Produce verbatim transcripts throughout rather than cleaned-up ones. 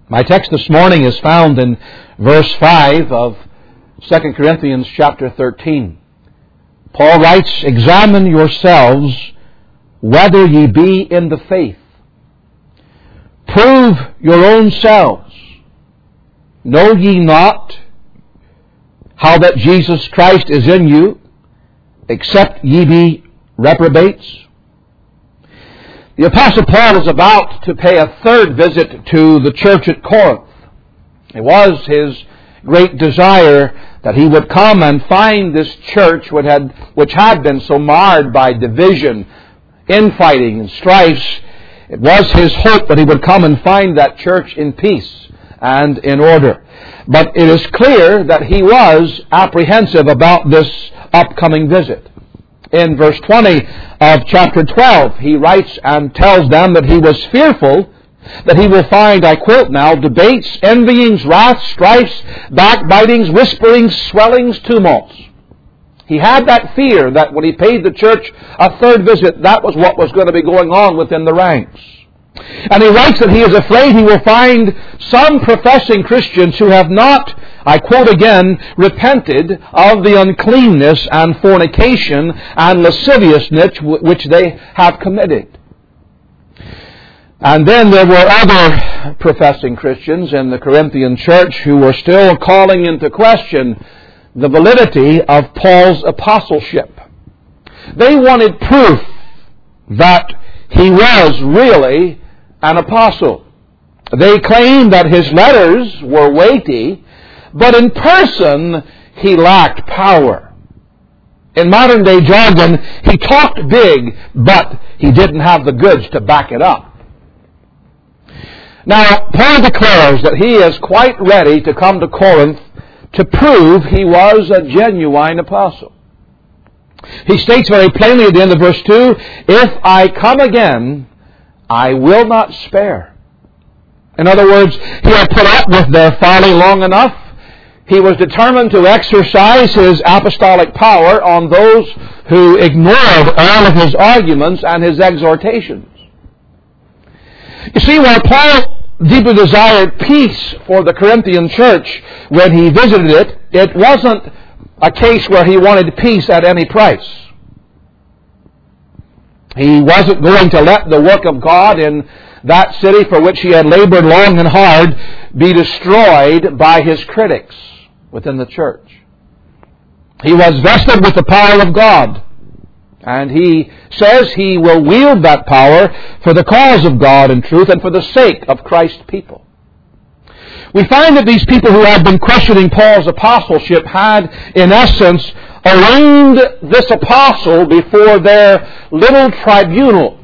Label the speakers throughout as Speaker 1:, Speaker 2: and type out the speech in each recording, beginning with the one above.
Speaker 1: My text this morning is found in verse five of Second Corinthians chapter thirteen. Paul writes, "Examine yourselves whether ye be in the faith. Prove your own selves. Know ye not how that Jesus Christ is in you, except ye be reprobates?" The Apostle Paul is about to pay a third visit to the church at Corinth. It was his great desire that he would come and find this church which had, which had been so marred by division, infighting, and strifes. It was his hope that he would come and find that church in peace and in order. But it is clear that he was apprehensive about this upcoming visit. In verse twenty of chapter twelve, he writes and tells them that he was fearful that he will find, I quote now, debates, envyings, wraths, strifes, backbitings, whisperings, swellings, tumults. He had that fear that when he paid the church a third visit, that was what was going to be going on within the ranks. And he writes that he is afraid he will find some professing Christians who have not, I quote again, repented of the uncleanness and fornication and lasciviousness which they have committed. And then there were other professing Christians in the Corinthian church who were still calling into question the validity of Paul's apostleship. They wanted proof that he was really an apostle. They claimed that his letters were weighty, but in person he lacked power. In modern day jargon, he talked big, but he didn't have the goods to back it up. Now, Paul declares that he is quite ready to come to Corinth to prove he was a genuine apostle. He states very plainly at the end of verse two, "If I come again, I will not spare." In other words, he had put up with their folly long enough. He was determined to exercise his apostolic power on those who ignored all of his arguments and his exhortations. You see, while Paul deeply desired peace for the Corinthian church when he visited it, it wasn't a case where he wanted peace at any price. He wasn't going to let the work of God in that city for which he had labored long and hard be destroyed by his critics within the church. He was vested with the power of God, and he says he will wield that power for the cause of God and truth and for the sake of Christ's people. We find that these people who had been questioning Paul's apostleship had, in essence, arraigned this apostle before their little tribunal.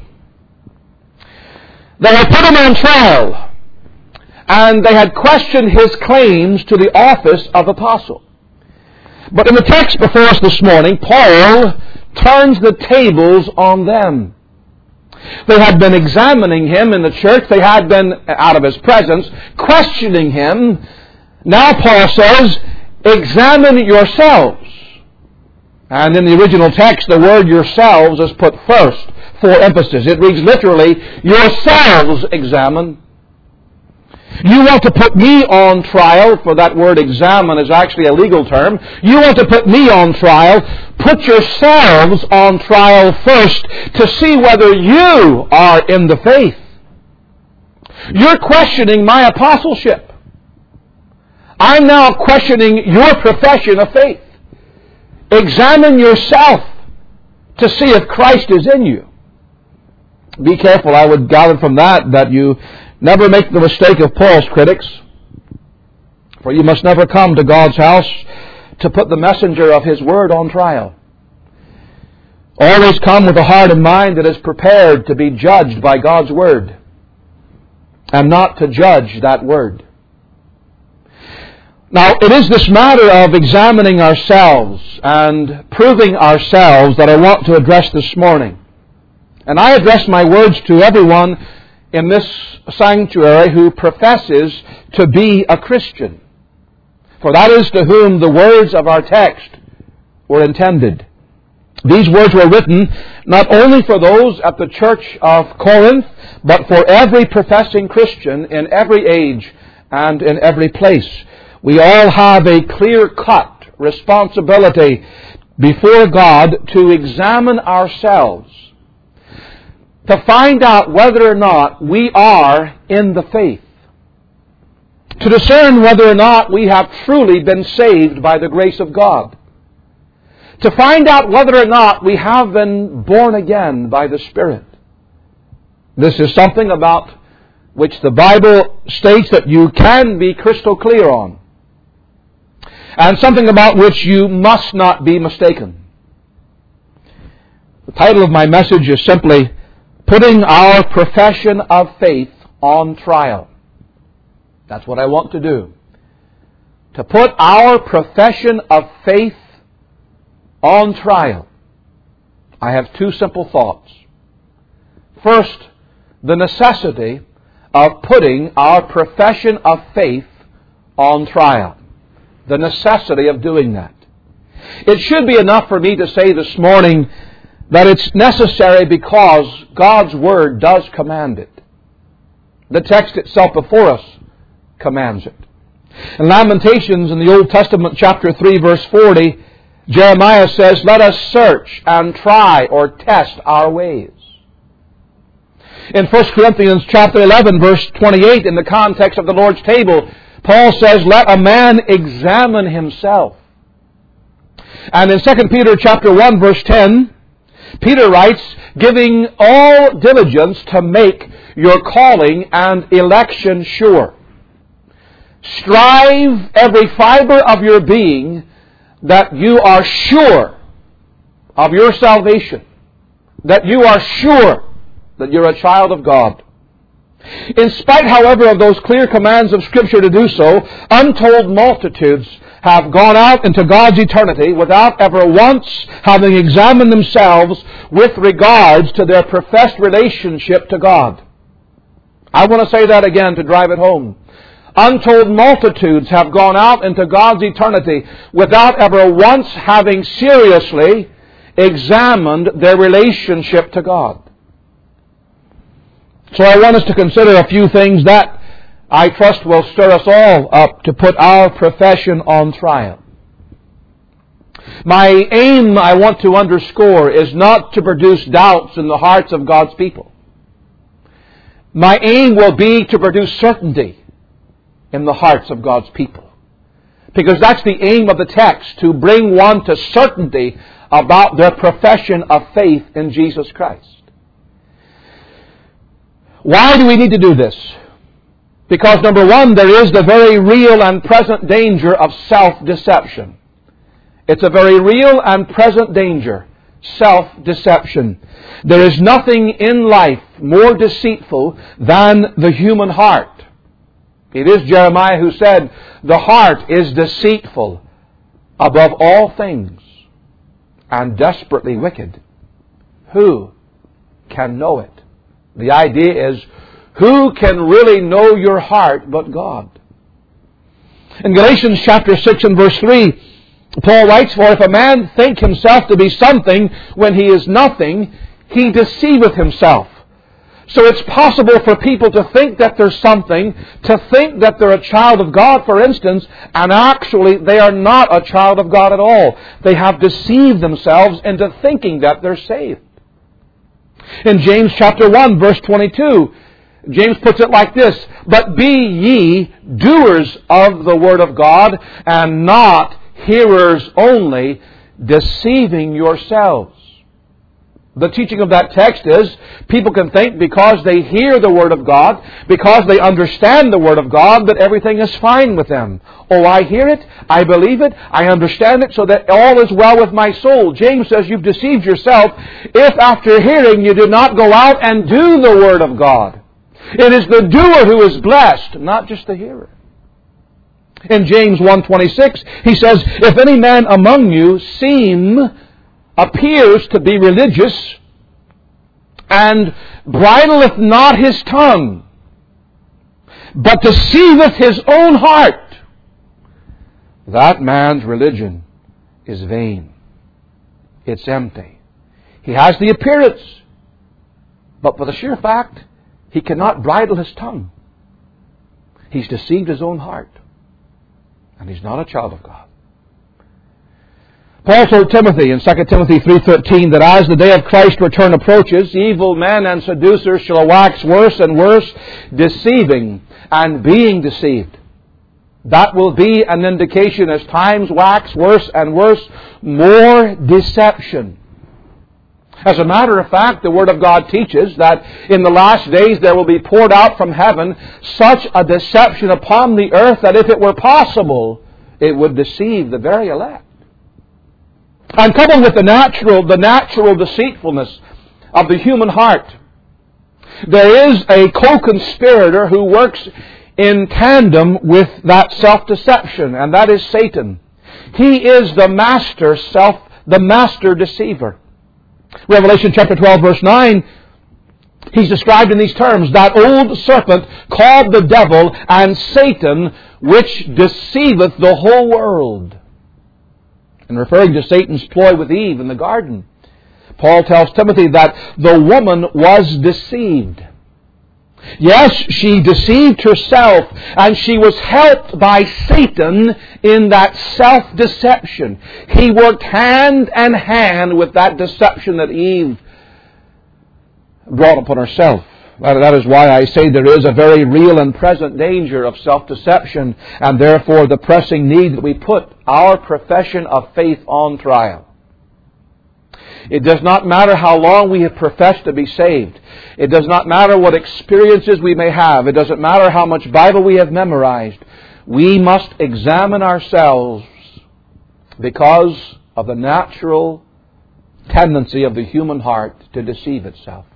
Speaker 1: They had put him on trial, and they had questioned his claims to the office of apostle. But in the text before us this morning, Paul turns the tables on them. They had been examining him in the church. They had been, out of his presence, questioning him. Now Paul says, "Examine yourselves." And in the original text, the word "yourselves" is put first for emphasis. It reads literally, "Yourselves examine." You want to put me on trial, for that word "examine" is actually a legal term. You want to put me on trial. Put yourselves on trial first to see whether you are in the faith. You're questioning my apostleship. I'm now questioning your profession of faith. Examine yourself to see if Christ is in you. Be careful, I would gather from that, that you never make the mistake of Paul's critics. For you must never come to God's house to put the messenger of His Word on trial. Always come with a heart and mind that is prepared to be judged by God's Word, and not to judge that Word. Now, it is this matter of examining ourselves and proving ourselves that I want to address this morning. And I address my words to everyone in this sanctuary who professes to be a Christian. For that is to whom the words of our text were intended. These words were written not only for those at the church of Corinth, but for every professing Christian in every age and in every place. We all have a clear-cut responsibility before God to examine ourselves, to find out whether or not we are in the faith, to discern whether or not we have truly been saved by the grace of God, to find out whether or not we have been born again by the Spirit. This is something about which the Bible states that you can be crystal clear on, and something about which you must not be mistaken. The title of my message is simply, Putting Our Profession of Faith on Trial. That's what I want to do. To put our profession of faith on trial. I have two simple thoughts. First, the necessity of putting our profession of faith on trial. The necessity of doing that. It should be enough for me to say this morning that it's necessary because God's Word does command it. The text itself before us commands it. In Lamentations in the Old Testament, chapter three, verse forty, Jeremiah says, "Let us search and try or test our ways." In First Corinthians chapter eleven, verse twenty-eight, in the context of the Lord's table, Paul says, "Let a man examine himself." And in Second Peter chapter one, verse ten, Peter writes, "Giving all diligence to make your calling and election sure." Strive every fiber of your being that you are sure of your salvation, that you are sure that you're a child of God. In spite, however, of those clear commands of Scripture to do so, untold multitudes have gone out into God's eternity without ever once having examined themselves with regards to their professed relationship to God. I want to say that again to drive it home. Untold multitudes have gone out into God's eternity without ever once having seriously examined their relationship to God. So I want us to consider a few things that I trust will stir us all up to put our profession on trial. My aim, I want to underscore, is not to produce doubts in the hearts of God's people. My aim will be to produce certainty in the hearts of God's people. Because that's the aim of the text, to bring one to certainty about their profession of faith in Jesus Christ. Why do we need to do this? Because, number one, there is the very real and present danger of self-deception. It's a very real and present danger, self-deception. There is nothing in life more deceitful than the human heart. It is Jeremiah who said, "The heart is deceitful above all things and desperately wicked. Who can know it?" The idea is, who can really know your heart but God? In Galatians chapter six and verse three, Paul writes, "For if a man think himself to be something when he is nothing, he deceiveth himself." So it's possible for people to think that they're something, to think that they're a child of God, for instance, and actually they are not a child of God at all. They have deceived themselves into thinking that they're saved. In James chapter one, verse twenty-two, James puts it like this, "But be ye doers of the word of God, and not hearers only, deceiving yourselves." The teaching of that text is, people can think because they hear the Word of God, because they understand the Word of God, that everything is fine with them. Oh, I hear it, I believe it, I understand it, so that all is well with my soul. James says you've deceived yourself if after hearing you do not go out and do the Word of God. It is the doer who is blessed, not just the hearer. In James one twenty-six, he says, "If any man among you seem appears to be religious, and bridleth not his tongue, but deceiveth his own heart, that man's religion is vain." It's empty. He has the appearance, but for the sheer fact, he cannot bridle his tongue. He's deceived his own heart. And he's not a child of God. Paul told Timothy in Second Timothy three thirteen that as the day of Christ's return approaches, evil men and seducers shall wax worse and worse, deceiving and being deceived. That will be an indication as times wax worse and worse, more deception. As a matter of fact, the Word of God teaches that in the last days there will be poured out from heaven such a deception upon the earth that if it were possible, it would deceive the very elect. And coupled with the natural, the natural deceitfulness of the human heart, there is a co-conspirator who works in tandem with that self-deception, and that is Satan. He is the master self, the master deceiver. Revelation chapter twelve, verse nine, he's described in these terms, that old serpent called the devil and Satan, which deceiveth the whole world. And referring to Satan's ploy with Eve in the garden, Paul tells Timothy that the woman was deceived. Yes, she deceived herself, and she was helped by Satan in that self-deception. He worked hand in hand with that deception that Eve brought upon herself. That is why I say there is a very real and present danger of self-deception, and therefore the pressing need that we put our profession of faith on trial. It does not matter how long we have professed to be saved. It does not matter what experiences we may have. It doesn't matter how much Bible we have memorized. We must examine ourselves because of the natural tendency of the human heart to deceive itself.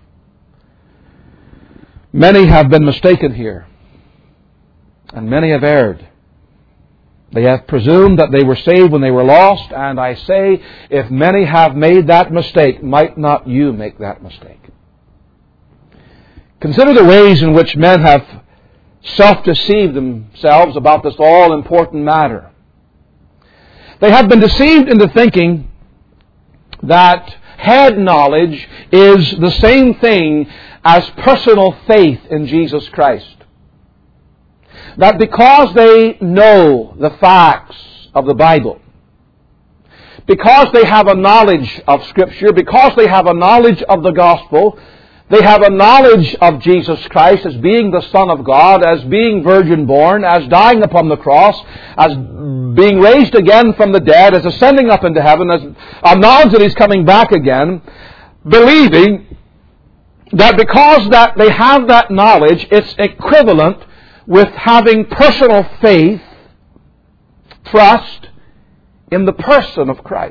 Speaker 1: Many have been mistaken here, and many have erred. They have presumed that they were saved when they were lost, and I say, if many have made that mistake, might not you make that mistake? Consider the ways in which men have self-deceived themselves about this all-important matter. They have been deceived into thinking that head knowledge is the same thing as personal faith in Jesus Christ. That because they know the facts of the Bible, because they have a knowledge of Scripture, because they have a knowledge of the Gospel, they have a knowledge of Jesus Christ as being the Son of God, as being virgin born, as dying upon the cross, as being raised again from the dead, as ascending up into heaven, as a knowledge that He's coming back again, believing that because that they have that knowledge, it's equivalent with having personal faith, trust in the person of Christ.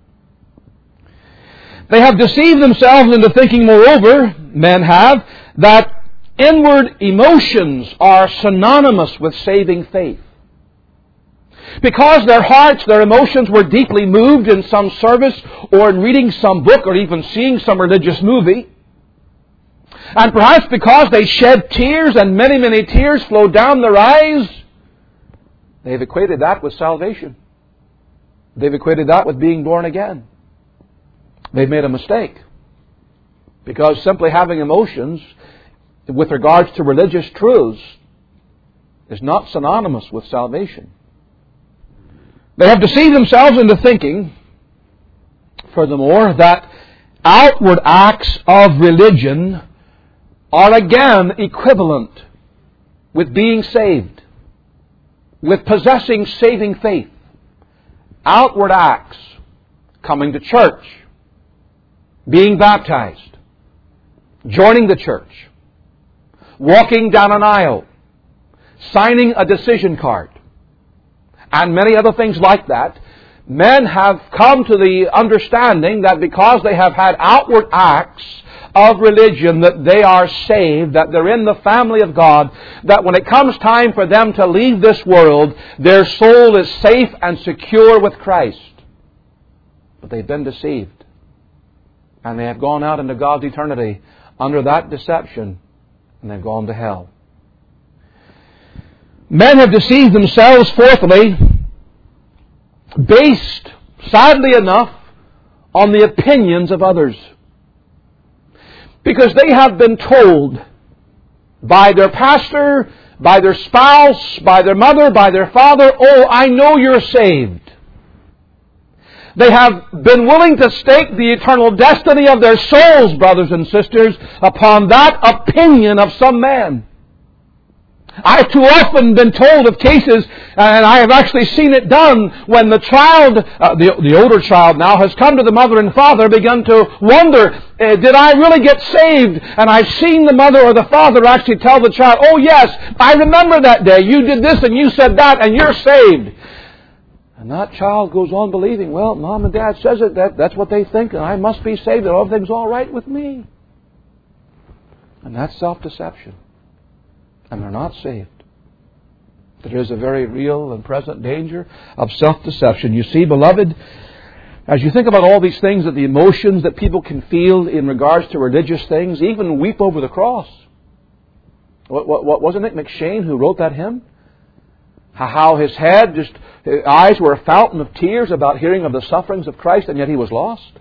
Speaker 1: They have deceived themselves into thinking, moreover, men have, that inward emotions are synonymous with saving faith. Because their hearts, their emotions were deeply moved in some service or in reading some book or even seeing some religious movie, and perhaps because they shed tears and many, many tears flowed down their eyes, they've equated that with salvation. They've equated that with being born again. They've made a mistake. Because simply having emotions with regards to religious truths is not synonymous with salvation. They have deceived themselves into thinking, furthermore, that outward acts of religion are again equivalent with being saved, with possessing saving faith. Outward acts, coming to church, being baptized, joining the church, walking down an aisle, signing a decision card, and many other things like that. Men have come to the understanding that because they have had outward acts of religion, that they are saved, that they're in the family of God, that when it comes time for them to leave this world, their soul is safe and secure with Christ. But they've been deceived. And they have gone out into God's eternity under that deception, and they've gone to hell. Men have deceived themselves, fourthly, based, sadly enough, on the opinions of others. Because they have been told by their pastor, by their spouse, by their mother, by their father, oh, I know you're saved. They have been willing to stake the eternal destiny of their souls, brothers and sisters, upon that opinion of some man. I've too often been told of cases, and I have actually seen it done, when the child, uh, the, the older child now, has come to the mother and father, begun to wonder, uh, did I really get saved? And I've seen the mother or the father actually tell the child, oh yes, I remember that day, you did this and you said that, and you're saved. And that child goes on believing, well, mom and dad says it, that, that's what they think, and I must be saved, and everything's all right with me. And that's self-deception. And they're not saved. There is a very real and present danger of self-deception. You see, beloved, as you think about all these things, that the emotions that people can feel in regards to religious things, even weep over the cross. What, what, what wasn't it McShane who wrote that hymn? How his head, just his eyes were a fountain of tears about hearing of the sufferings of Christ, and yet he was lost.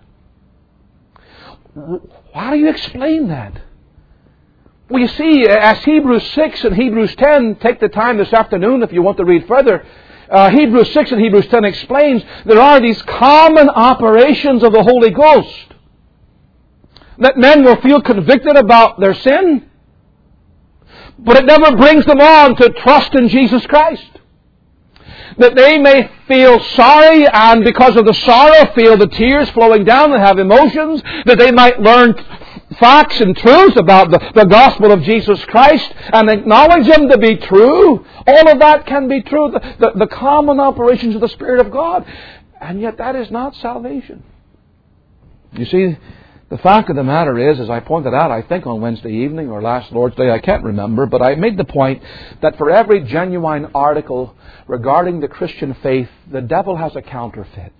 Speaker 1: How do you explain that? Well, you see, as Hebrews six and Hebrews ten, take the time this afternoon if you want to read further. Uh, Hebrews six and Hebrews ten explains there are these common operations of the Holy Ghost. That men will feel convicted about their sin, but it never brings them on to trust in Jesus Christ. That they may feel sorry, and because of the sorrow feel the tears flowing down and have emotions, that they might learn facts and truths about the, the gospel of Jesus Christ and acknowledge them to be true. All of that can be true. The, the, the common operations of the Spirit of God. And yet that is not salvation. You see, the fact of the matter is, as I pointed out, I think on Wednesday evening or last Lord's Day, I can't remember, but I made the point that for every genuine article regarding the Christian faith, the devil has a counterfeit.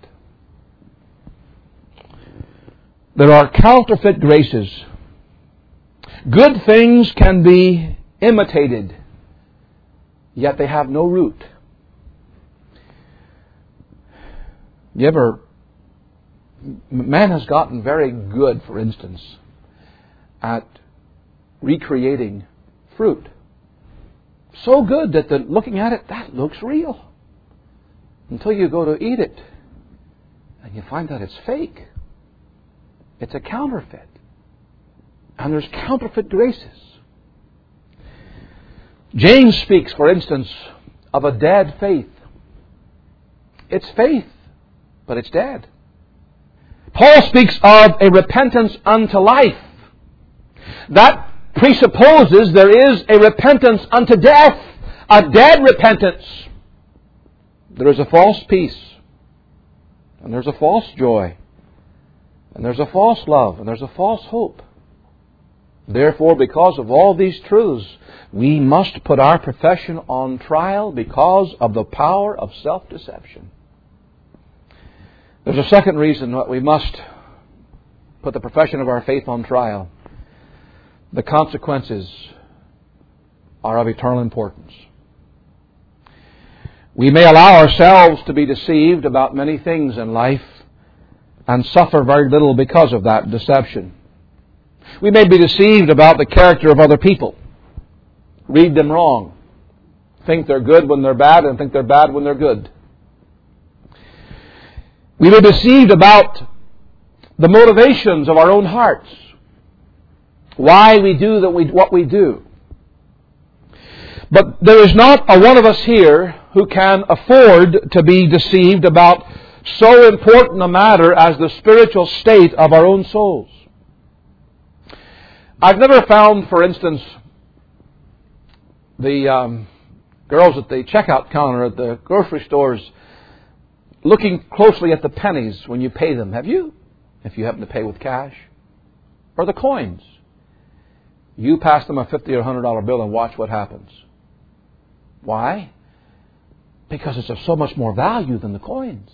Speaker 1: There are counterfeit graces. Good things can be imitated, yet they have no root. You ever... Man has gotten very good, for instance, at recreating fruit. So good that the, looking at it, that looks real. Until you go to eat it, and you find that it's fake. It's a counterfeit. And there's counterfeit graces. James speaks, for instance, of a dead faith. It's faith, but it's dead. Paul speaks of a repentance unto life. That presupposes there is a repentance unto death, a dead repentance. There is a false peace, and there's a false joy, and there's a false love, and there's a false hope. Therefore, because of all these truths, we must put our profession on trial because of the power of self-deception. There's a second reason that we must put the profession of our faith on trial. The consequences are of eternal importance. We may allow ourselves to be deceived about many things in life and suffer very little because of that deception. We may be deceived about the character of other people. Read them wrong. Think they're good when they're bad and think they're bad when they're good. We may be deceived about the motivations of our own hearts. Why we do that we, what we do. But there is not a one of us here who can afford to be deceived about so important a matter as the spiritual state of our own souls. I've never found, for instance, the um, girls at the checkout counter at the grocery stores looking closely at the pennies when you pay them. Have you? If you happen to pay with cash. Or the coins. You pass them a fifty or one hundred dollar bill and watch what happens. Why? Because it's of so much more value than the coins.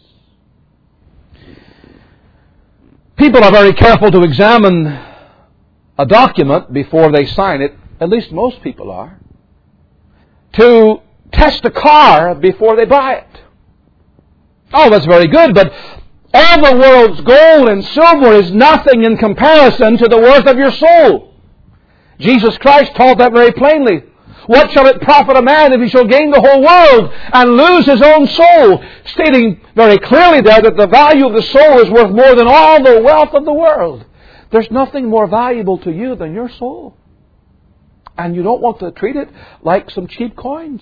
Speaker 1: People are very careful to examine a document before they sign it. At least most people are. To test a car before they buy it. Oh, that's very good, but all the world's gold and silver is nothing in comparison to the worth of your soul. Jesus Christ taught that very plainly. What shall it profit a man if he shall gain the whole world and lose his own soul? Stating very clearly there that the value of the soul is worth more than all the wealth of the world. There's nothing more valuable to you than your soul. And you don't want to treat it like some cheap coins.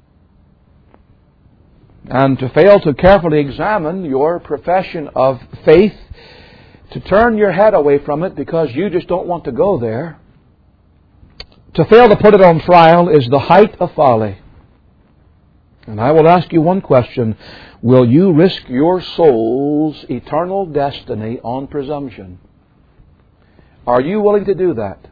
Speaker 1: And to fail to carefully examine your profession of faith, to turn your head away from it because you just don't want to go there, to fail to put it on trial is the height of folly. And I will ask you one question. Will you risk your soul's eternal destiny on presumption? Are you willing to do that?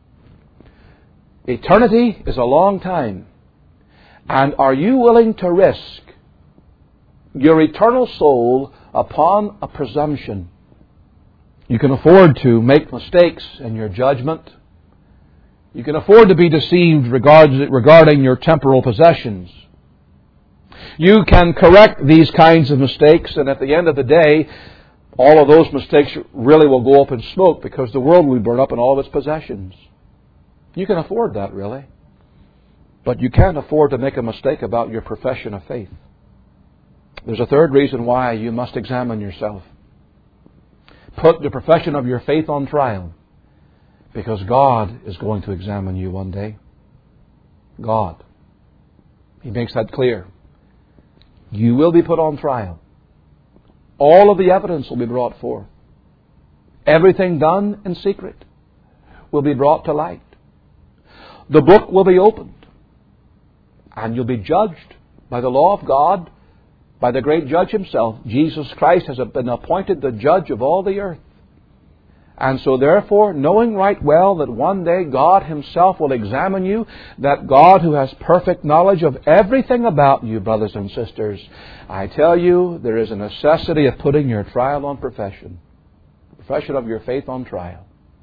Speaker 1: Eternity is a long time. And are you willing to risk your eternal soul upon a presumption? You can afford to make mistakes in your judgment. You can afford to be deceived regarding your temporal possessions. You can correct these kinds of mistakes, and at the end of the day, all of those mistakes really will go up in smoke because the world will burn up in all of its possessions. You can afford that, really. But you can't afford to make a mistake about your profession of faith. There's a third reason why you must examine yourself. Put the profession of your faith on trial, because God is going to examine you one day. God. He makes that clear. You will be put on trial. All of the evidence will be brought forth. Everything done in secret will be brought to light. The book will be opened. And you'll be judged by the law of God, by the great judge himself. Jesus Christ has been appointed the judge of all the earth. And so therefore, knowing right well that one day God himself will examine you, that God who has perfect knowledge of everything about you, brothers and sisters, I tell you, there is a necessity of putting your trial on profession. Profession of your faith on trial.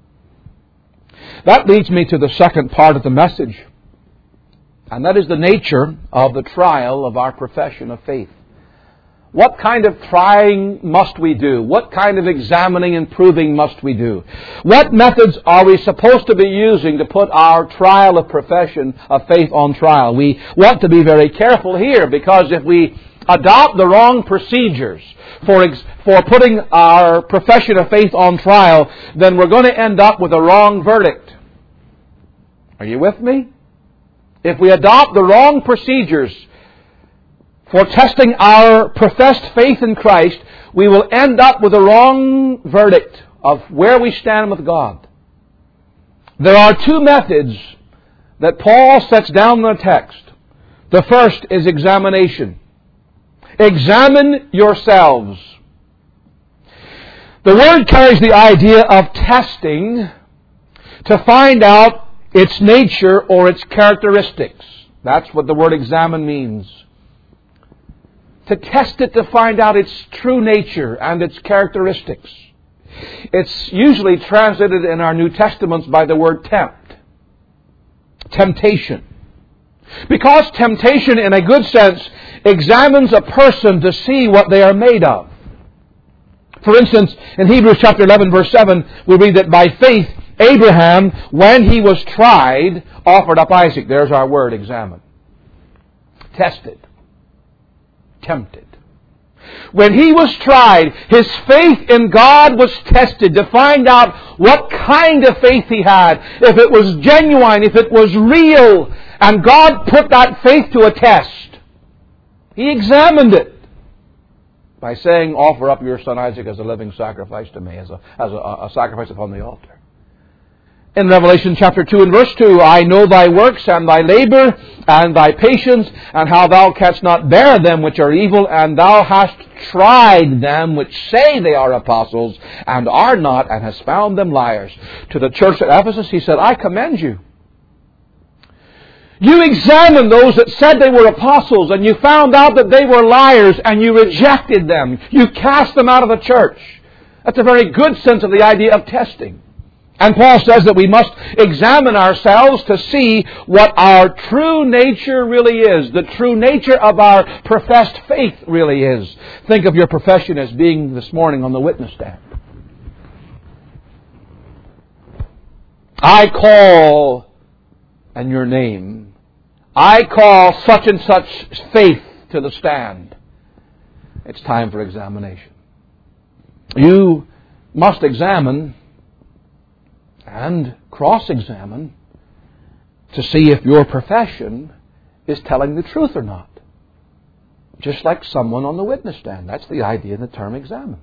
Speaker 1: That leads me to the second part of the message. And that is the nature of the trial of our profession of faith. What kind of trying must we do? What kind of examining and proving must we do? What methods are we supposed to be using to put our trial of profession of faith on trial? We want to be very careful here, because if we adopt the wrong procedures for ex- for putting our profession of faith on trial, then we're going to end up with a wrong verdict. Are you with me? If we adopt the wrong procedures for testing our professed faith in Christ, we will end up with a wrong verdict of where we stand with God. There are two methods that Paul sets down in the text. The first is examination. Examine yourselves. The word carries the idea of testing to find out its nature or its characteristics. That's what the word examine means. To test it to find out its true nature and its characteristics. It's usually translated in our New Testaments by the word tempt. Temptation. Because temptation, in a good sense, examines a person to see what they are made of. For instance, in Hebrews chapter eleven, verse seven, we read that by faith, Abraham, when he was tried, offered up Isaac. There's our word, examine. Tested. Tempted. When he was tried, his faith in God was tested to find out what kind of faith he had, if it was genuine, if it was real, and God put that faith to a test. He examined it by saying, offer up your son Isaac as a living sacrifice to me, as a, as a, a sacrifice upon the altar. In Revelation chapter two and verse two, I know thy works and thy labor and thy patience, and how thou canst not bear them which are evil, and thou hast tried them which say they are apostles, and are not, and hast found them liars. To the church at Ephesus he said, I commend you. You examined those that said they were apostles, and you found out that they were liars, and you rejected them. You cast them out of the church. That's a very good sense of the idea of testing. And Paul says that we must examine ourselves to see what our true nature really is, the true nature of our professed faith really is. Think of your profession as being this morning on the witness stand. I call on your name I call such and such faith to the stand. It's time for examination. You must examine and cross-examine to see if your profession is telling the truth or not. Just like someone on the witness stand. That's the idea in the term examine.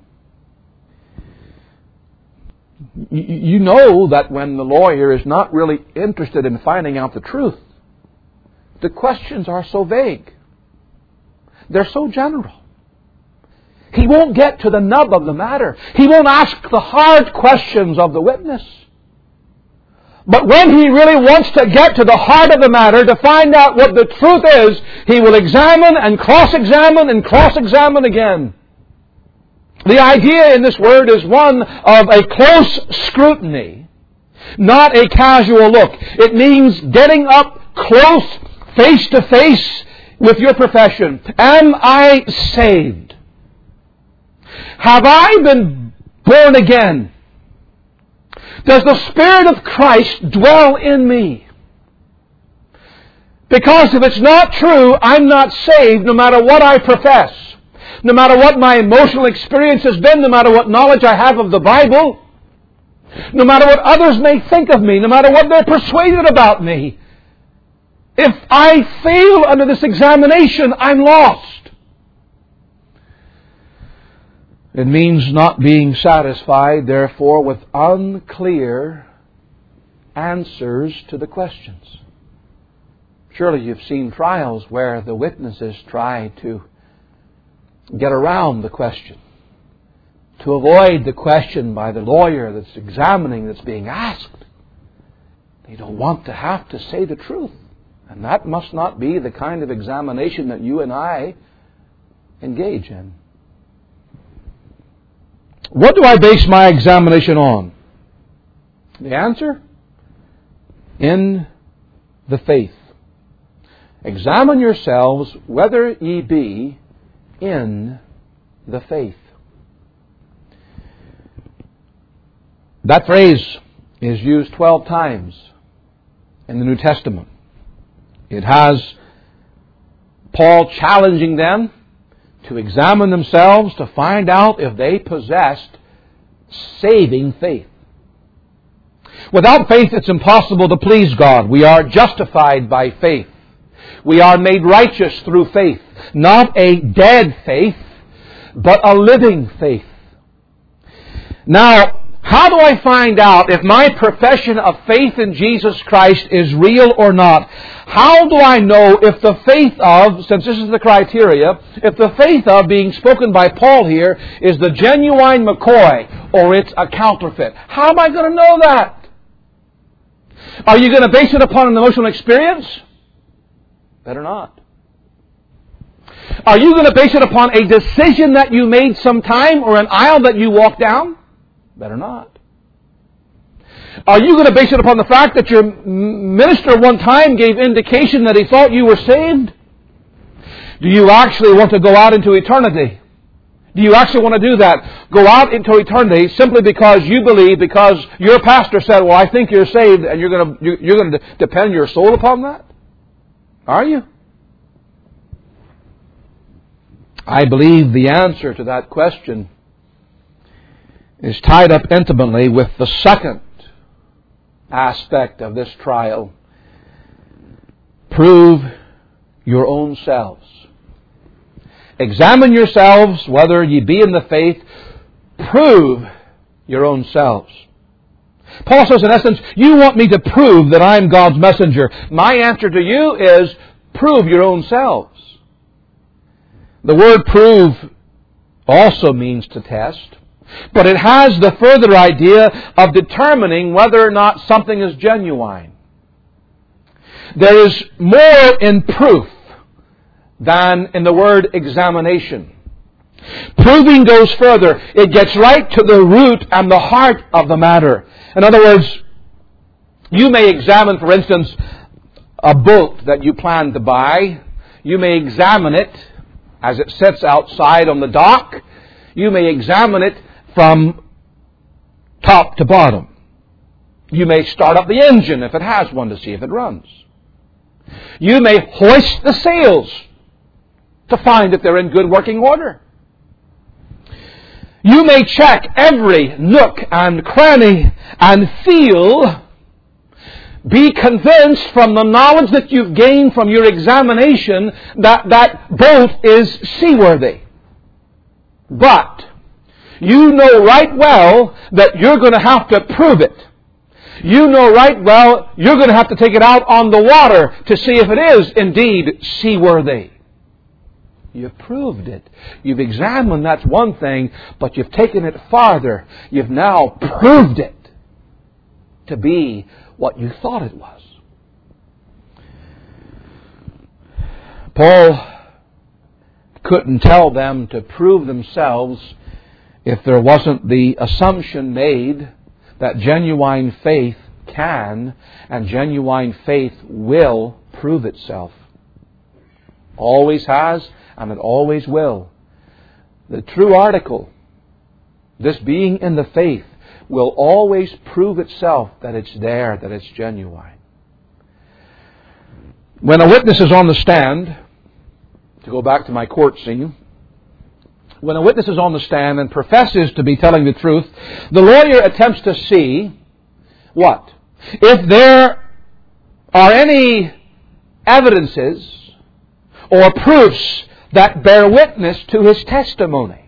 Speaker 1: You know that when the lawyer is not really interested in finding out the truth, the questions are so vague. They're so general. He won't get to the nub of the matter. He won't ask the hard questions of the witness. But when he really wants to get to the heart of the matter, to find out what the truth is, he will examine and cross-examine and cross-examine again. The idea in this word is one of a close scrutiny, not a casual look. It means getting up close, face to face with your profession. Am I saved? Have I been born again? Does the Spirit of Christ dwell in me? Because if it's not true, I'm not saved no matter what I profess. No matter what my emotional experience has been, no matter what knowledge I have of the Bible, no matter what others may think of me, no matter what they're persuaded about me, if I fail under this examination, I'm lost. It means not being satisfied, therefore, with unclear answers to the questions. Surely you've seen trials where the witnesses try to get around the question, to avoid the question by the lawyer that's examining, that's being asked. They don't want to have to say the truth. And that must not be the kind of examination that you and I engage in. What do I base my examination on? The answer? In the faith. Examine yourselves whether ye be in the faith. That phrase is used twelve times in the New Testament. It has Paul challenging them to examine themselves to find out if they possessed saving faith. Without faith, it's impossible to please God. We are justified by faith. We are made righteous through faith. Not a dead faith, but a living faith. Now, how do I find out if my profession of faith in Jesus Christ is real or not? How do I know if the faith of, since this is the criteria, if the faith of being spoken by Paul here is the genuine McCoy or it's a counterfeit? How am I going to know that? Are you going to base it upon an emotional experience? Better not. Are you going to base it upon a decision that you made sometime or an aisle that you walked down? Better not. Are you going to base it upon the fact that your minister one time gave indication that he thought you were saved? Do you actually want to go out into eternity? Do you actually want to do that? Go out into eternity simply because you believe, because your pastor said, well, I think you're saved, and you're going to, you're going to depend your soul upon that? Are you? I believe the answer to that question is tied up intimately with the second aspect of this trial. Prove your own selves. Examine yourselves whether ye be in the faith. Prove your own selves. Paul says, in essence, you want me to prove that I'm God's messenger. My answer to you is, prove your own selves. The word prove also means to test, but it has the further idea of determining whether or not something is genuine. There is more in proof than in the word examination. Proving goes further. It gets right to the root and the heart of the matter. In other words, you may examine, for instance, a boat that you plan to buy. You may examine it as it sits outside on the dock. You may examine it from top to bottom. You may start up the engine if it has one to see if it runs. You may hoist the sails to find that they're in good working order. You may check every nook and cranny and feel, be convinced from the knowledge that you've gained from your examination that that boat is seaworthy. But you know right well that you're going to have to prove it. You know right well you're going to have to take it out on the water to see if it is indeed seaworthy. You've proved it. You've examined, that's one thing, but you've taken it farther. You've now proved it to be what you thought it was. Paul couldn't tell them to prove themselves if there wasn't the assumption made that genuine faith can and genuine faith will prove itself. Always has, and it always will. The true article, this being in the faith, will always prove itself that it's there, that it's genuine. When a witness is on the stand, to go back to my court scene, when a witness is on the stand and professes to be telling the truth, the lawyer attempts to see what? If there are any evidences or proofs that bear witness to his testimony.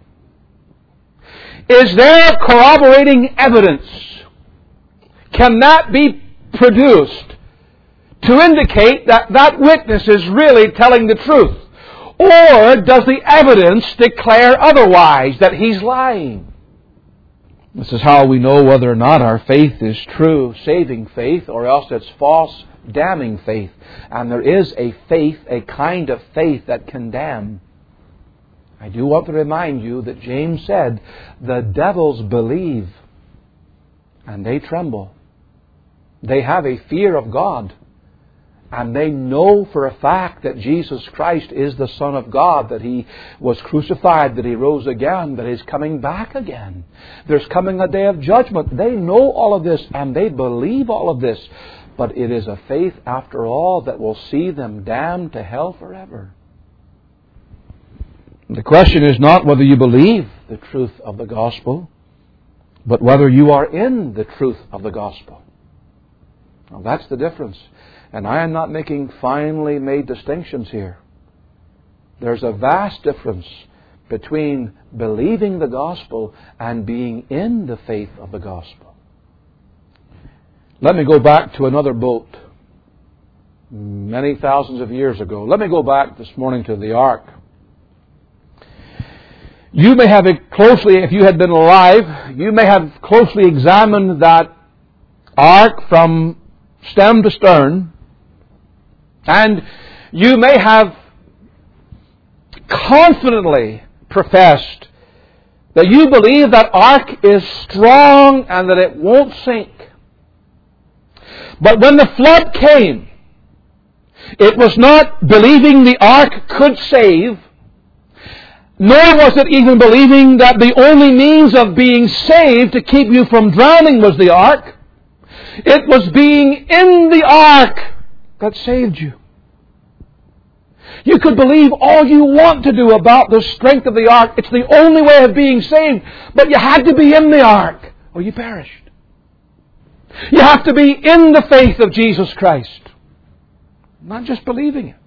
Speaker 1: Is there corroborating evidence? Can that be produced to indicate that that witness is really telling the truth? Or does the evidence declare otherwise, that he's lying? This is how we know whether or not our faith is true, saving faith, or else it's false, damning faith. And there is a faith, a kind of faith that can damn. I do want to remind you that James said, the devils believe and they tremble. They have a fear of God. And they know for a fact that Jesus Christ is the Son of God, that He was crucified, that He rose again, that He's coming back again. There's coming a day of judgment. They know all of this and they believe all of this. But it is a faith, after all, that will see them damned to hell forever. The question is not whether you believe the truth of the gospel, but whether you are in the truth of the gospel. Now that's the difference. And I am not making finely made distinctions here. There's a vast difference between believing the gospel and being in the faith of the gospel. Let me go back to another boat many thousands of years ago. Let me go back this morning to the ark. You may have closely, if you had been alive, you may have closely examined that ark from stem to stern. And you may have confidently professed that you believe that ark is strong and that it won't sink. But when the flood came, it was not believing the ark could save, nor was it even believing that the only means of being saved to keep you from drowning was the ark. It was being in the ark that saved you. You could believe all you want to do about the strength of the ark. It's the only way of being saved. But you had to be in the ark or you perished. You have to be in the faith of Jesus Christ. Not just believing it.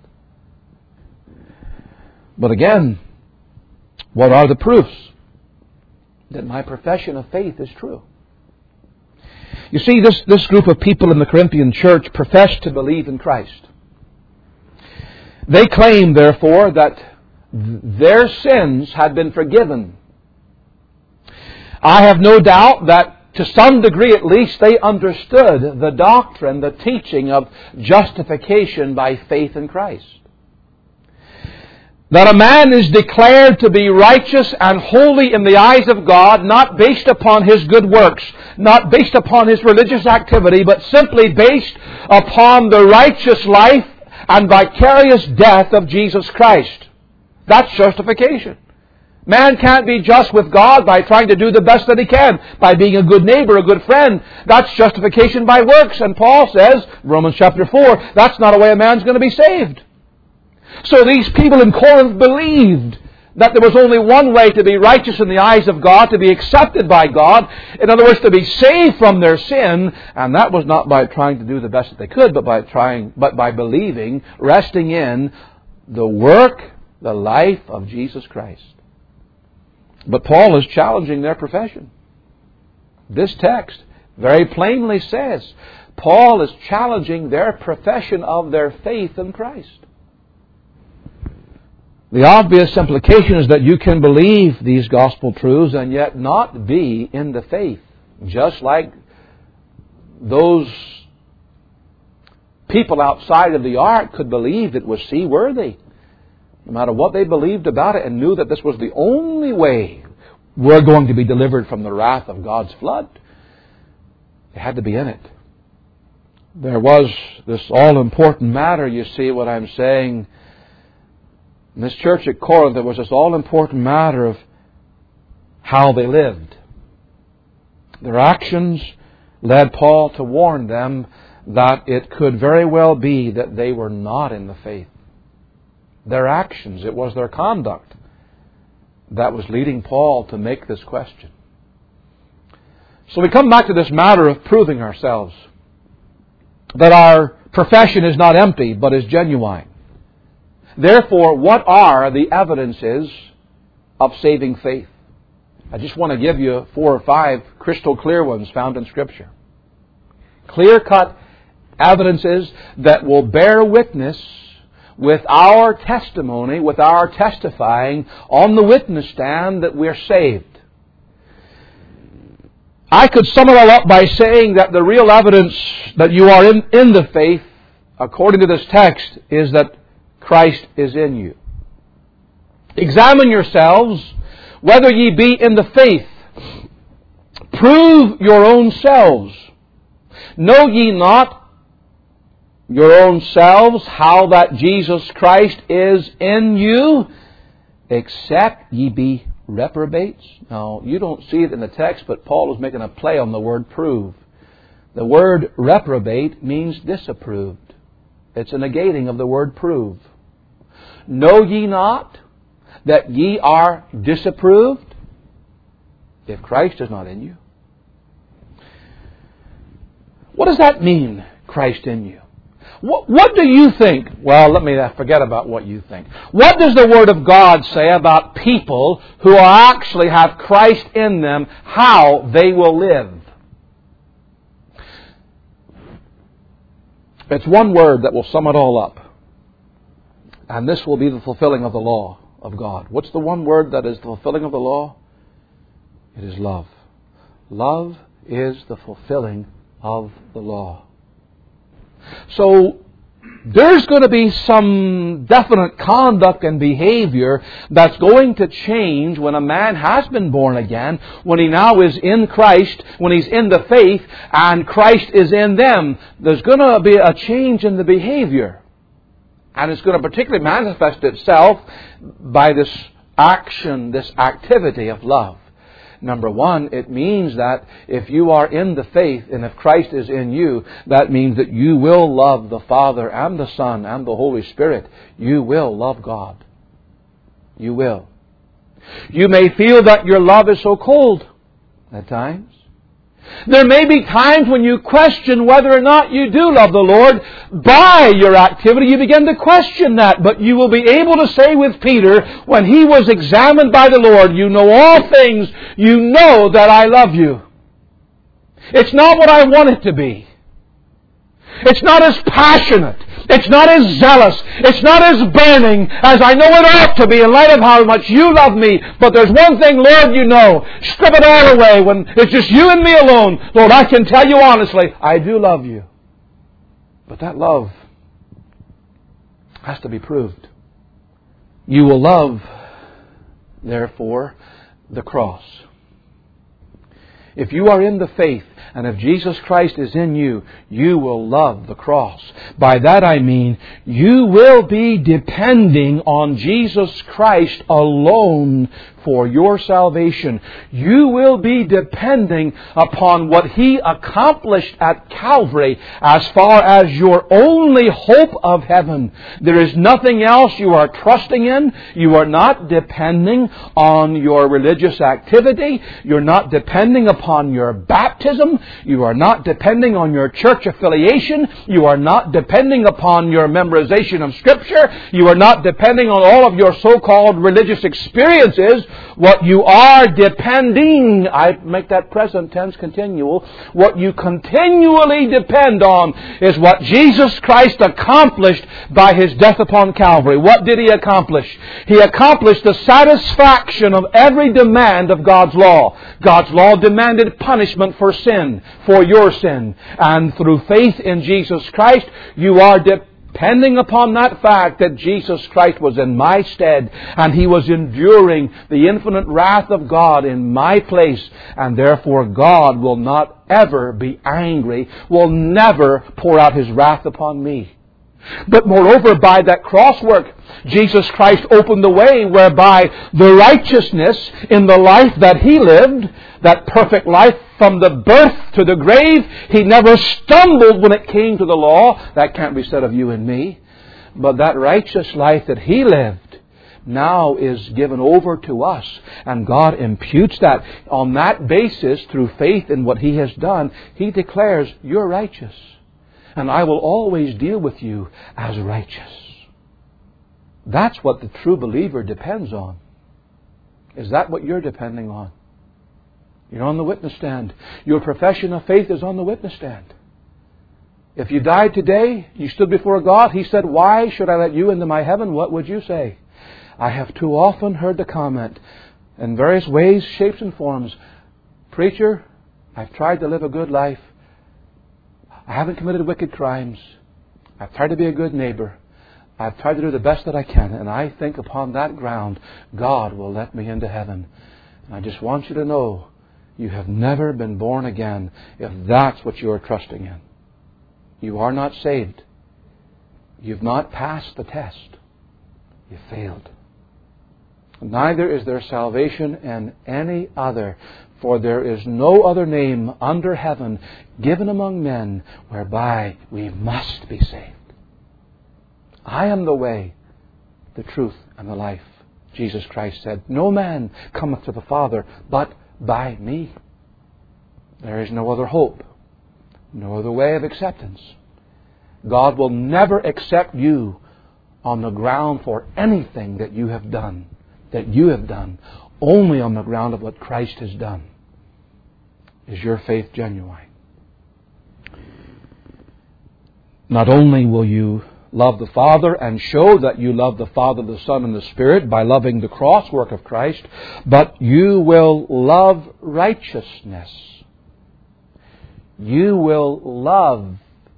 Speaker 1: But again, what are the proofs that my profession of faith is true? You see, this, this group of people in the Corinthian church professed to believe in Christ. They claimed, therefore, that their sins had been forgiven. I have no doubt that to some degree at least they understood the doctrine, the teaching of justification by faith in Christ. That a man is declared to be righteous and holy in the eyes of God, not based upon his good works, not based upon his religious activity, but simply based upon the righteous life and vicarious death of Jesus Christ. That's justification. Man can't be just with God by trying to do the best that he can, by being a good neighbor, a good friend. That's justification by works. And Paul says, Romans chapter four, that's not a way a man's going to be saved. So these people in Corinth believed that there was only one way to be righteous in the eyes of God, to be accepted by God. In other words, to be saved from their sin. And that was not by trying to do the best that they could, but by trying, but by believing, resting in the work, the life of Jesus Christ. But Paul is challenging their profession. This text very plainly says, Paul is challenging their profession of their faith in Christ. The obvious implication is that you can believe these gospel truths and yet not be in the faith. Just like those people outside of the ark could believe it was seaworthy, no matter what they believed about it, and knew that this was the only way we're going to be delivered from the wrath of God's flood. They had to be in it. There was this all-important matter, you see what I'm saying. In this church at Corinth, there was this all-important matter of how they lived. Their actions led Paul to warn them that it could very well be that they were not in the faith. Their actions, it was their conduct that was leading Paul to make this question. So we come back to this matter of proving ourselves, that our profession is not empty but is genuine. Therefore, what are the evidences of saving faith? I just want to give you four or five crystal clear ones found in Scripture. Clear-cut evidences that will bear witness with our testimony, with our testifying on the witness stand that we're saved. I could sum it all up by saying that the real evidence that you are in, in the faith, according to this text, is that Christ is in you. Examine yourselves whether ye be in the faith. Prove your own selves. Know ye not your own selves how that Jesus Christ is in you, except ye be reprobates? Now, you don't see it in the text, but Paul is making a play on the word prove. The word reprobate means disapproved. It's a negating of the word prove. Know ye not that ye are disapproved if Christ is not in you? What does that mean, Christ in you? What, what do you think? Well, let me forget about what you think. What does the Word of God say about people who actually have Christ in them, how they will live? It's one word that will sum it all up. And this will be the fulfilling of the law of God. What's the one word that is the fulfilling of the law? It is love. Love is the fulfilling of the law. So, there's going to be some definite conduct and behavior that's going to change when a man has been born again, when he now is in Christ, when he's in the faith, and Christ is in them. There's going to be a change in the behavior. And it's going to particularly manifest itself by this action, this activity of love. Number one, it means that if you are in the faith and if Christ is in you, that means that you will love the Father and the Son and the Holy Spirit. You will love God. You will. You may feel that your love is so cold at times. There may be times when you question whether or not you do love the Lord. By your activity, you begin to question that. But you will be able to say with Peter, when he was examined by the Lord, you know all things, you know that I love you. It's not what I want it to be. It's not as passionate. It's not as zealous. It's not as burning as I know it ought to be in light of how much you love me. But there's one thing, Lord, you know. Strip it all away when it's just you and me alone. Lord, I can tell you honestly, I do love you. But that love has to be proved. You will love, therefore, the cross. If you are in the faith And if Jesus Christ is in you, you will love the cross. By that I mean, you will be depending on Jesus Christ alone for your salvation. You will be depending upon what He accomplished at Calvary as far as your only hope of heaven. There is nothing else you are trusting in. You are not depending on your religious activity. You're not depending upon your baptism. You are not depending on your church affiliation. You are not depending upon your memorization of Scripture. You are not depending on all of your so-called religious experiences. What you are depending, I make that present tense continual, what you continually depend on is what Jesus Christ accomplished by His death upon Calvary. What did He accomplish? He accomplished the satisfaction of every demand of God's law. God's law demanded punishment for sin, for your sin. And through faith in Jesus Christ, you are depending Depending upon that fact that Jesus Christ was in my stead and He was enduring the infinite wrath of God in my place, and therefore God will not ever be angry, will never pour out His wrath upon me. But moreover, by that cross work, Jesus Christ opened the way whereby the righteousness in the life that He lived, that perfect life from the birth to the grave, He never stumbled when it came to the law. That can't be said of you and me. But that righteous life that He lived now is given over to us. And God imputes that. On that basis, through faith in what He has done, He declares, you're righteous. And I will always deal with you as righteous. That's what the true believer depends on. Is that what you're depending on? You're on the witness stand. Your profession of faith is on the witness stand. If you died today, you stood before God, He said, why should I let you into my heaven? What would you say? I have too often heard the comment in various ways, shapes and forms, preacher, I've tried to live a good life. I haven't committed wicked crimes. I've tried to be a good neighbor. I've tried to do the best that I can. And I think upon that ground, God will let me into heaven. And I just want you to know, you have never been born again if that's what you are trusting in. You are not saved. You've not passed the test. You failed. Neither is there salvation in any other. For there is no other name under heaven given among men whereby we must be saved. I am the way, the truth, and the life. Jesus Christ said, no man cometh to the Father but by me. There is no other hope, no other way of acceptance. God will never accept you on the ground for anything that you have done, that you have done. Only on the ground of what Christ has done. Is your faith genuine? Not only will you love the Father and show that you love the Father, the Son, and the Spirit by loving the cross work of Christ, but you will love righteousness. You will love,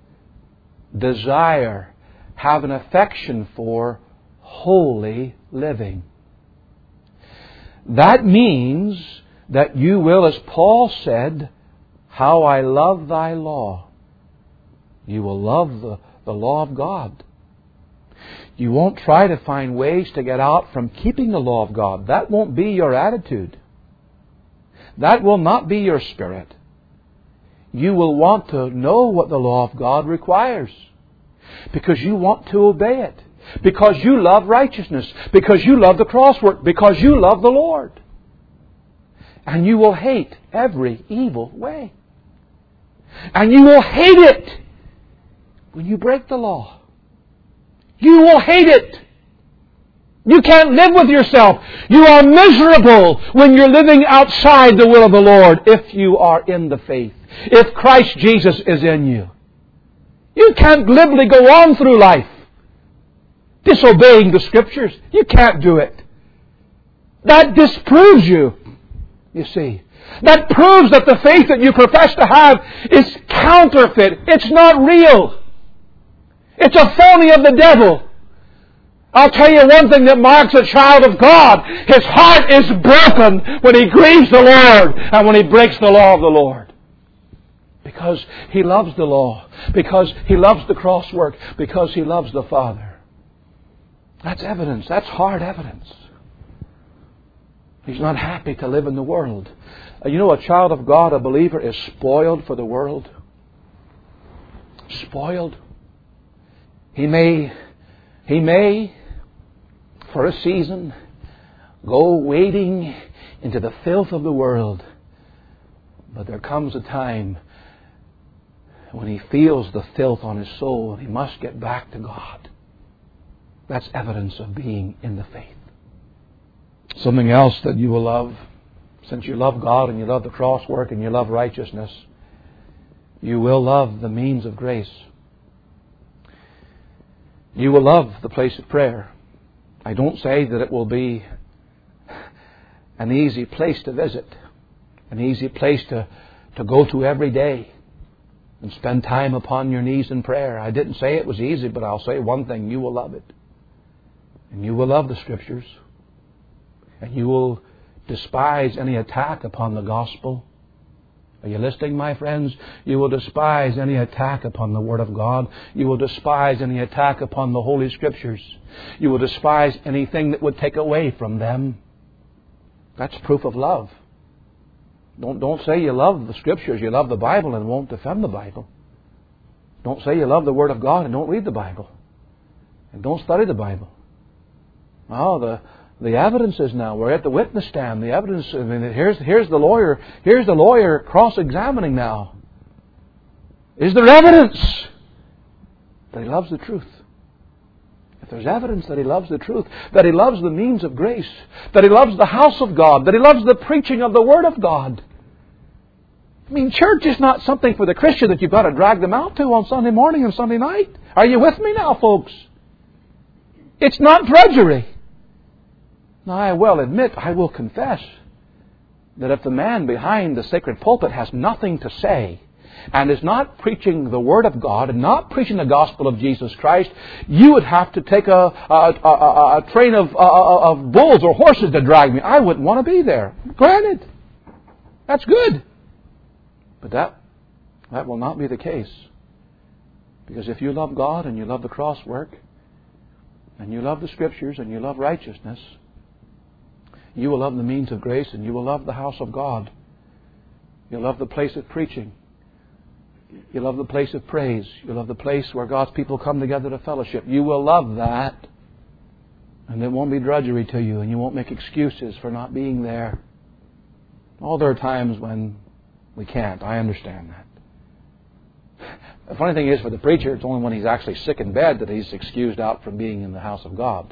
Speaker 1: desire, have an affection for holy living. That means that you will, as Paul said, how I love thy law. You will love the, the law of God. You won't try to find ways to get out from keeping the law of God. That won't be your attitude. That will not be your spirit. You will want to know what the law of God requires, because you want to obey it. Because you love righteousness. Because you love the cross work. Because you love the Lord. And you will hate every evil way. And you will hate it when you break the law. You will hate it. You can't live with yourself. You are miserable when you're living outside the will of the Lord, if you are in the faith. If Christ Jesus is in you. You can't glibly go on through life disobeying the Scriptures. You can't do it. That disproves you, you see. That proves that the faith that you profess to have is counterfeit. It's not real. It's a phony of the devil. I'll tell you one thing that marks a child of God. His heart is broken when he grieves the Lord and when he breaks the law of the Lord. Because he loves the law. Because he loves the cross work. Because he loves the Father. That's evidence. That's hard evidence. He's not happy to live in the world. You know, a child of God, a believer, is spoiled for the world. Spoiled. He may, he may, for a season, go wading into the filth of the world. But there comes a time when he feels the filth on his soul and he must get back to God. That's evidence of being in the faith. Something else that you will love, since you love God and you love the cross work and you love righteousness, you will love the means of grace. You will love the place of prayer. I don't say that it will be an easy place to visit, an easy place to, to go to every day and spend time upon your knees in prayer. I didn't say it was easy, but I'll say one thing: you will love it. And you will love the Scriptures. And you will despise any attack upon the gospel. Are you listening, my friends? You will despise any attack upon the Word of God. You will despise any attack upon the Holy Scriptures. You will despise anything that would take away from them. That's proof of love. Don't, don't say you love the Scriptures, you love the Bible, and won't defend the Bible. Don't say you love the Word of God and don't read the Bible. And don't study the Bible. Oh, the... The evidence is now. We're at the witness stand. The evidence. I mean, here's here's the lawyer. Here's the lawyer cross-examining now. Is there evidence that he loves the truth? If there's evidence that he loves the truth, that he loves the means of grace, that he loves the house of God, that he loves the preaching of the Word of God. I mean, church is not something for the Christian that you've got to drag them out to on Sunday morning and Sunday night. Are you with me now, folks? It's not drudgery. Now, I will admit, I will confess, that if the man behind the sacred pulpit has nothing to say and is not preaching the Word of God and not preaching the gospel of Jesus Christ, you would have to take a, a, a, a train of, a, of bulls or horses to drag me. I wouldn't want to be there. Granted, that's good. But that, that will not be the case. Because if you love God and you love the cross work and you love the Scriptures and you love righteousness, you will love the means of grace and you will love the house of God. You'll love the place of preaching. You'll love the place of praise. You'll love the place where God's people come together to fellowship. You will love that. And it won't be drudgery to you and you won't make excuses for not being there. Oh, there are times when we can't. I understand that. The funny thing is, for the preacher, it's only when he's actually sick in bed that he's excused out from being in the house of God.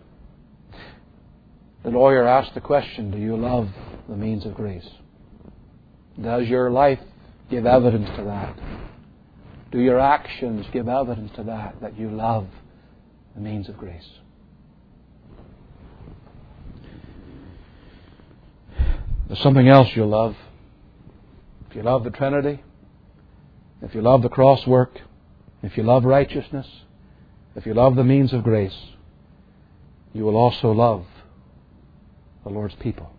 Speaker 1: The lawyer asked the question, do you love the means of grace? Does your life give evidence to that? Do your actions give evidence to that, that you love the means of grace? There's something else you'll love. If you love the Trinity, if you love the cross work, if you love righteousness, if you love the means of grace, you will also love the Lord's people.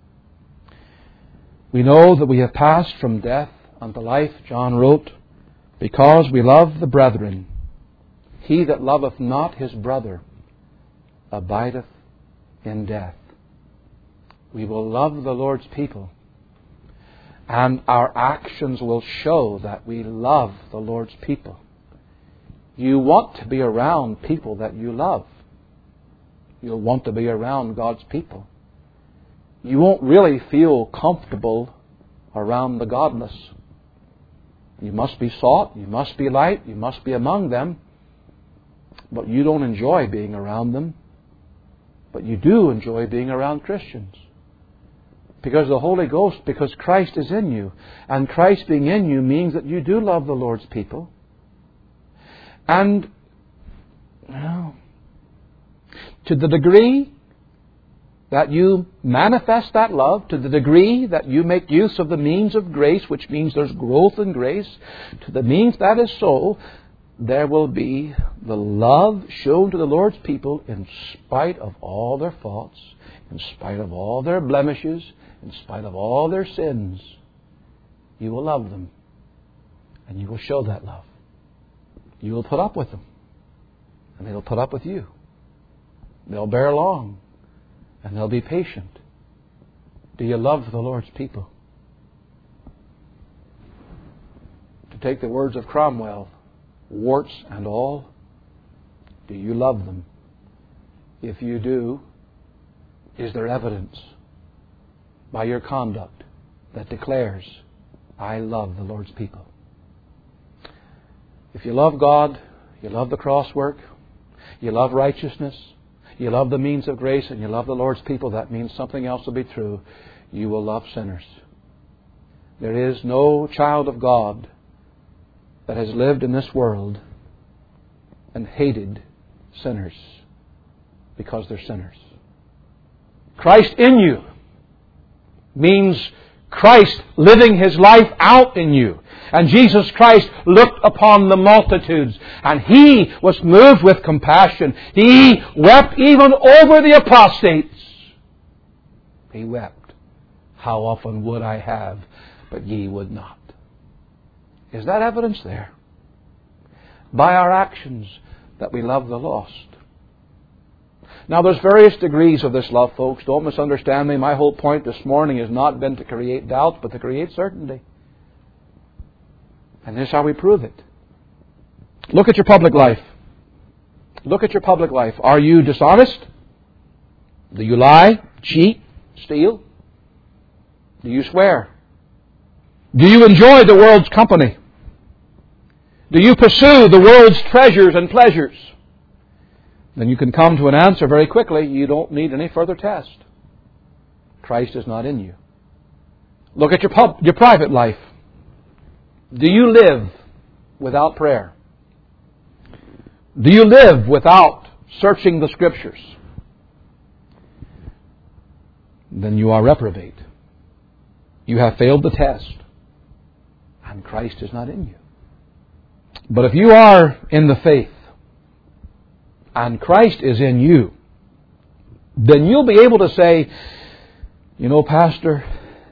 Speaker 1: We know that we have passed from death unto life, John wrote, because we love the brethren. He that loveth not his brother abideth in death. We will love the Lord's people, and our actions will show that we love the Lord's people. You want to be around people that you love. You'll want to be around God's people. You won't really feel comfortable around the godless. You must be salt, you must be light, you must be among them, but you don't enjoy being around them. But you do enjoy being around Christians. Because the Holy Ghost, because Christ is in you. And Christ being in you means that you do love the Lord's people. And, well, to the degree that you manifest that love, to the degree that you make use of the means of grace, which means there's growth in grace, to the means that is so, there will be the love shown to the Lord's people in spite of all their faults, in spite of all their blemishes, in spite of all their sins. You will love them. And you will show that love. You will put up with them. And they'll put up with you. They'll bear along. And they'll be patient. Do you love the Lord's people? To take the words of Cromwell, warts and all, do you love them? If you do, is there evidence by your conduct that declares, I love the Lord's people? If you love God, you love the cross work, you love righteousness, you love the means of grace, and you love the Lord's people, that means something else will be true. You will love sinners. There is no child of God that has lived in this world and hated sinners because they're sinners. Christ in you means Christ living His life out in you. And Jesus Christ looked upon the multitudes, and He was moved with compassion. He wept even over the apostates. He wept, how often would I have, but ye would not. Is that evidence there? By our actions that we love the lost. Now there's various degrees of this love, folks. Don't misunderstand me. My whole point this morning has not been to create doubt, but to create certainty. And this is how we prove it. Look at your public life. Look at your public life. Are you dishonest? Do you lie, cheat, steal? Do you swear? Do you enjoy the world's company? Do you pursue the world's treasures and pleasures? Then you can come to an answer very quickly. You don't need any further test. Christ is not in you. Look at your pub, your private life. Do you live without prayer? Do you live without searching the Scriptures? Then you are reprobate. You have failed the test. And Christ is not in you. But if you are in the faith, and Christ is in you, then you'll be able to say, you know, Pastor,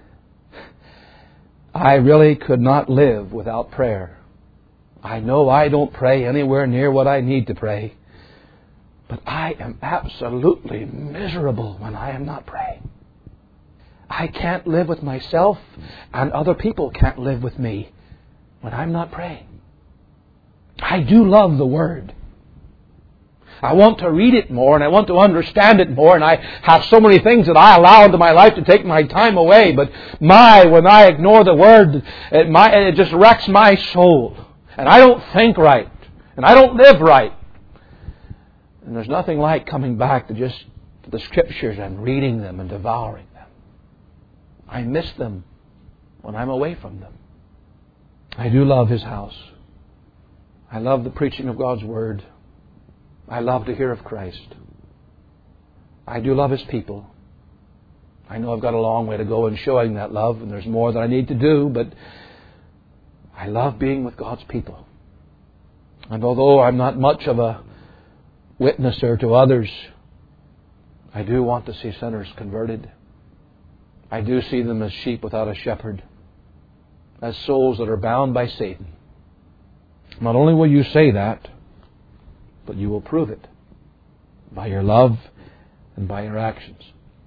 Speaker 1: I really could not live without prayer. I know I don't pray anywhere near what I need to pray, but I am absolutely miserable when I am not praying. I can't live with myself, and other people can't live with me when I'm not praying. I do love the Word. I want to read it more, and I want to understand it more, and I have so many things that I allow into my life to take my time away. But my, when I ignore the Word, it, my, it just wrecks my soul. And I don't think right. And I don't live right. And there's nothing like coming back to just to the Scriptures and reading them and devouring them. I miss them when I'm away from them. I do love His house. I love the preaching of God's Word. I love to hear of Christ. I do love His people. I know I've got a long way to go in showing that love, and there's more that I need to do, but I love being with God's people. And although I'm not much of a witnesser to others, I do want to see sinners converted. I do see them as sheep without a shepherd, as souls that are bound by Satan. Not only will you say that, but you will prove it by your love and by your actions.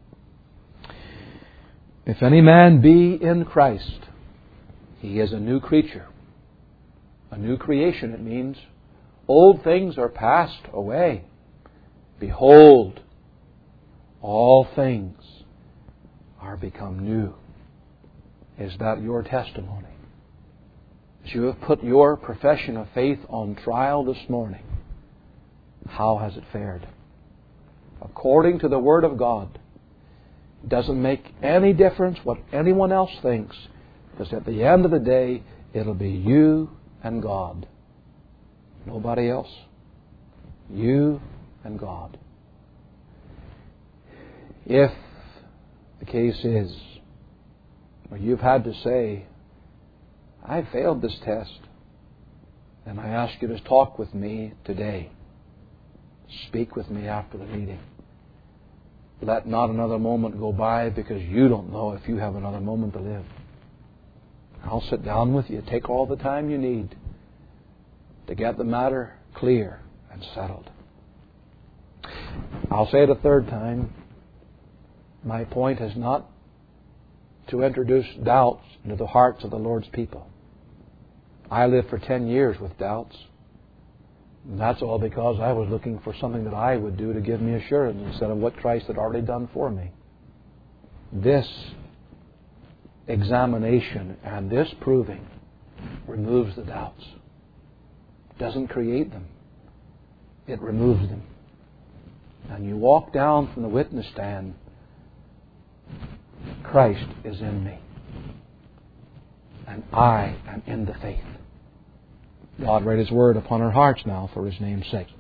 Speaker 1: If any man be in Christ, he is a new creature. A new creation, it means. Old things are passed away. Behold, all things are become new. Is that your testimony? As you have put your profession of faith on trial this morning, how has it fared? According to the Word of God, it doesn't make any difference what anyone else thinks, because at the end of the day, it'll be you and God. Nobody else. You and God. If the case is where you've had to say, I failed this test, then I ask you to talk with me today. Speak with me after the meeting. Let not another moment go by, because you don't know if you have another moment to live. I'll sit down with you. Take all the time you need to get the matter clear and settled. I'll say it a third time. My point is not to introduce doubts into the hearts of the Lord's people. I lived for ten years with doubts. And that's all because I was looking for something that I would do to give me assurance instead of what Christ had already done for me. This examination and this proving removes the doubts. It doesn't create them. It removes them. And you walk down from the witness stand, Christ is in me. And I am in the faith. God write His Word upon our hearts now for His name's sake.